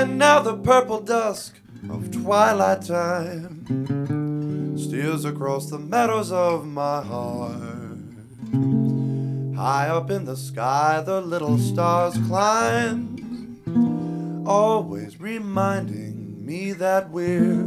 And now the purple dusk of twilight time steals across the meadows of my heart. High up in the sky the little stars climb, always reminding me that we're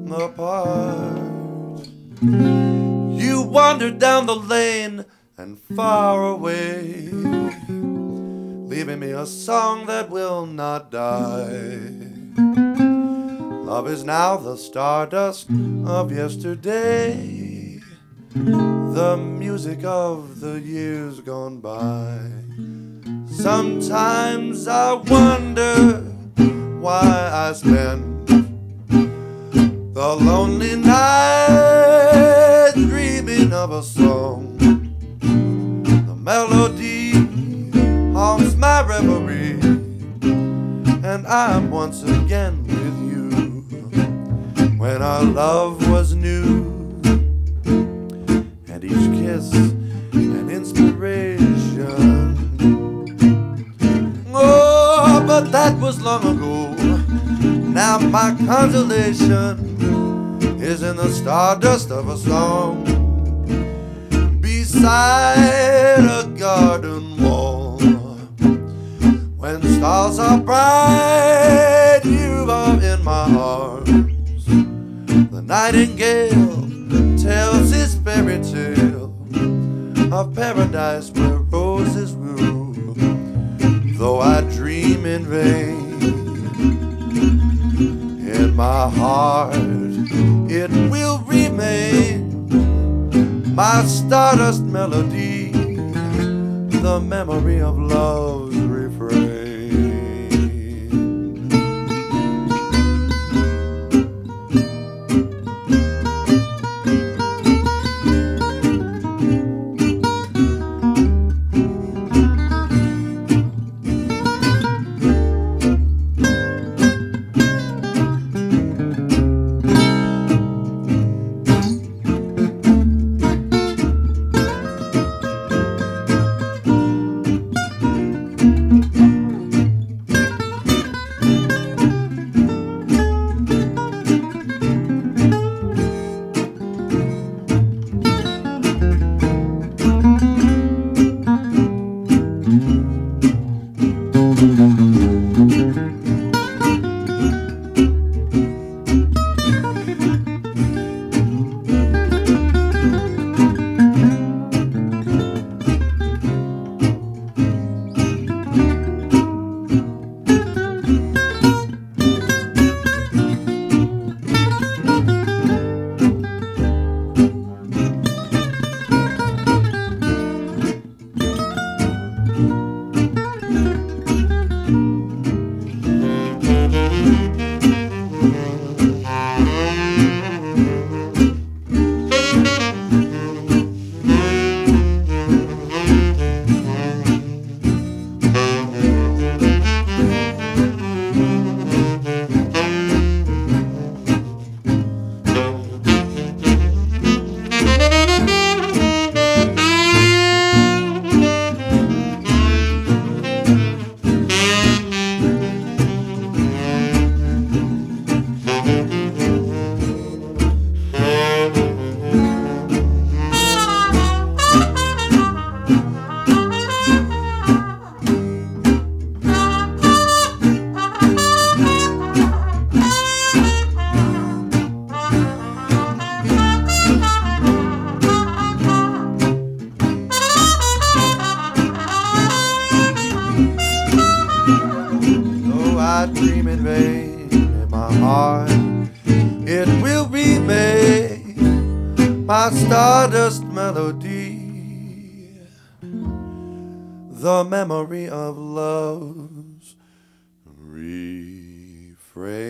apart. You wandered down the lane and far away, leaving me a song that will not die. Love is now the stardust of yesterday, the music of the years gone by. Sometimes I wonder why I spend the lonely night dreaming of a song. The melody haunts my reverie, and I'm once again with you when our love was new, and each kiss an inspiration. Oh, but that was long ago. Now my consolation is in the stardust of a song beside a garden wall. When stars are bright, you are in my arms. The nightingale tells his fairy tale of paradise where roses grew. Though I dream in vain, in my heart it will remain my stardust melody, the memory of love's refrain. I dream in vain, in my heart it will remain my stardust melody, the memory of love's refrain.